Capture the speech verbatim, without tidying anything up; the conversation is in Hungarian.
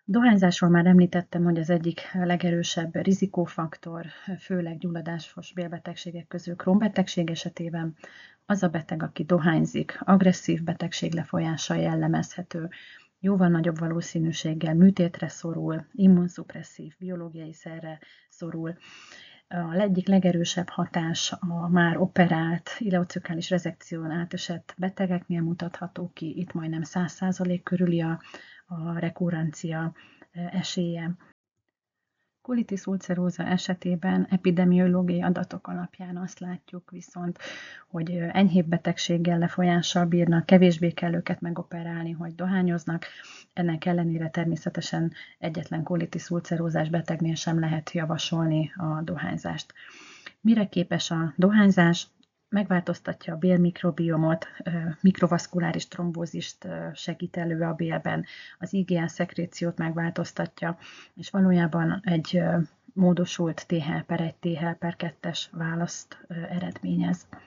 Dohányzásról már említettem, hogy az egyik legerősebb rizikófaktor, főleg gyulladásos bélbetegségek közül Crohn-betegség esetében az a beteg, aki dohányzik, agresszív betegség lefolyással jellemezhető, jóval nagyobb valószínűséggel műtétre szorul, immunszupresszív, biológiai szerre szorul. A egyik legerősebb hatás a már operált, ileocekális rezekción átesett betegeknél mutatható ki, itt majdnem száz százalék körüli a, a rekurrencia esélye. Colitis ulcerosa esetében epidemiológiai adatok alapján azt látjuk viszont, hogy enyhébb betegséggel, lefolyással bírnak, kevésbé kell őket megoperálni, hogy dohányoznak. Ennek ellenére természetesen egyetlen colitis ulcerosás betegnél sem lehet javasolni a dohányzást. Mire képes a dohányzás? Megváltoztatja a bélmikrobiomot, mikrovaszkuláris trombózist segít elő a bélben, az i gé á szekréciót megváltoztatja, és valójában egy módosult T helper egy T helper kettes választ eredményez.